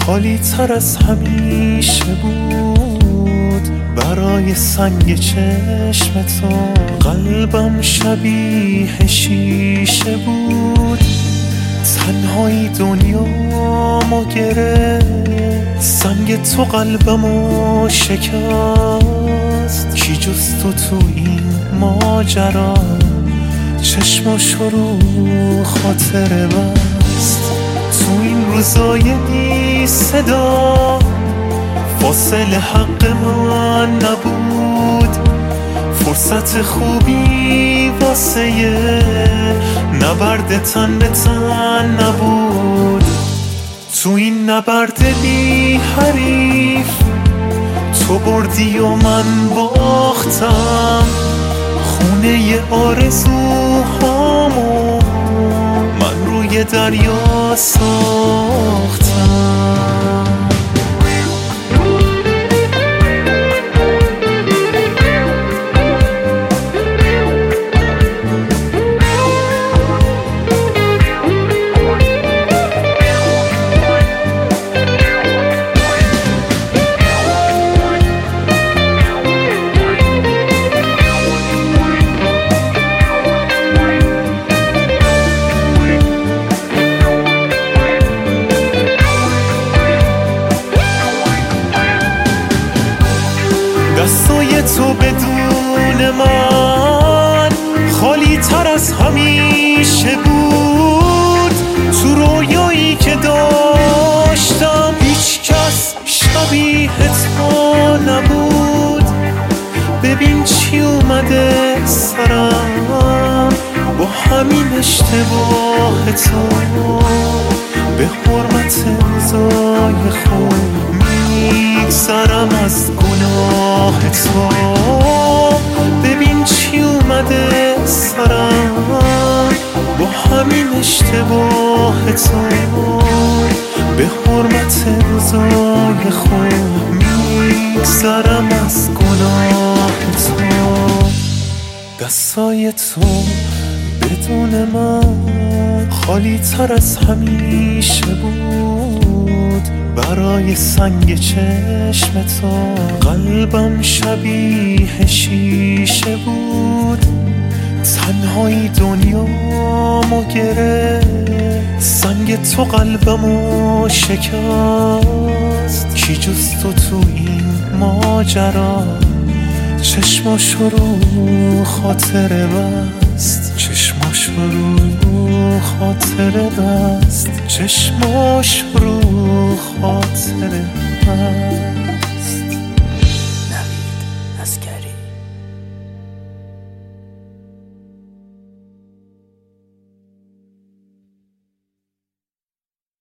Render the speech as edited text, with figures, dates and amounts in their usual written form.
خالی تر از همیشه بود برای سنگ چشم تو. قلبم شبیه شیشه بود، تنهایی دنیامو گرفت. سنگ تو قلبمو شکست، کی جز تو این ماجرا چشماشو رو خاطره بست. تو این روزای بی صدا فاصله حق من نبود، فرصت خوبی واسه نبرد تن به تن نبود. تو این نبرد بی حریف تو بردی و من باختم. خونه آرزوهامو من روی دریا ساختم. دستای تو بدون من خالی تر از همیشه بود. تو رویایی که داشتم هیچ کس شبیه تو نبود. ببین چی اومده سرم با همین اشتباه تو، به حرمت روزای خوب میگذرم از گناه تو. ببین چی اومده سرم با همین اشتباه تو، به حرمت روزای خوب میگذرم از گناه تو. دستای تو بدون من خالی تر از همیشه بود برای سنگ چشم تو. قلبم شبیه شیشه بود، تنهایی دنیامو گرفت. سنگ تو قلبمو شکست، کی جز تو این ماجرا چشماشو رو خاطره بست. چشماش رو خاطره بست، چشماش رو خاطره بست.